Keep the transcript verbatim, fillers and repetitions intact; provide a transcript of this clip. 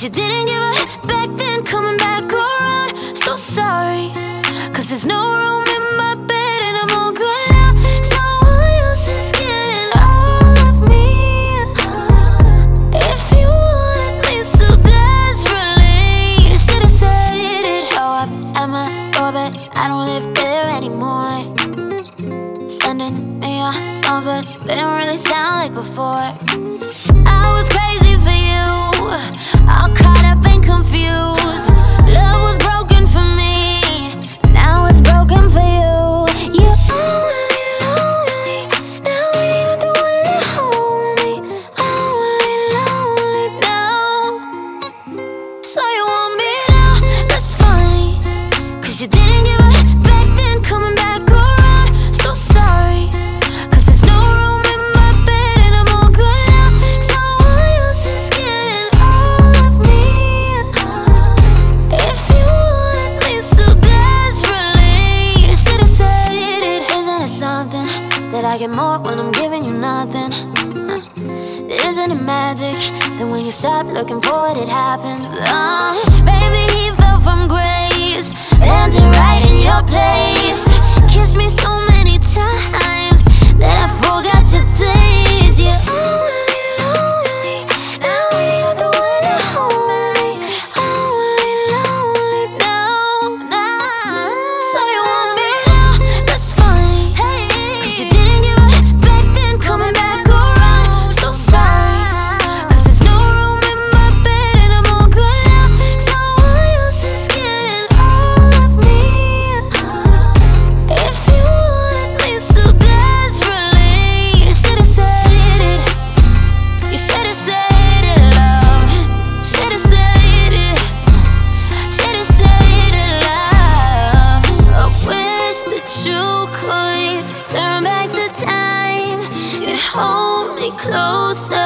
you didn't give a back then, coming back around. So sorry, cause there's no room in my bed and I'm all good now. Someone else is getting all of me. If you wanted me so desperately, you should've said it. Show up at my orbit, I don't live there anymore. Sending me your songs, but they don't really sound like before. I was crazy for you, all caught up and confused. Love was broken for me, now it's broken for you. You're only lonely, now you're not the one to hold me. Only lonely now, so you want me now, that's funny. Cause you didn't give a back then, coming back around. So sorry, cause there's no room in my bed and I'm all good now. Someone else is getting all of me. If you wanted me so desperately, you should've said it. Isn't it something that I get more when I'm giving you nothing? Huh. Isn't it magic that when you stop looking for it, it happens? Uh, maybe he fell from grace, landed right in your place. Kissed me so many times that I forgot your taste. You're only lonely, now you're not the one to hold me. Only lonely now, now. So you want me now, that's funny. Cause you didn't give a back then, coming back around. So sorry, cause there's no room in my bed and I'm all good now. Someone else is getting all of me. If you wanted me so desperately, you should've said it. You should've said it, love. Should've said it. Should've said it, love. I wish that you could turn back the time and hold me closer.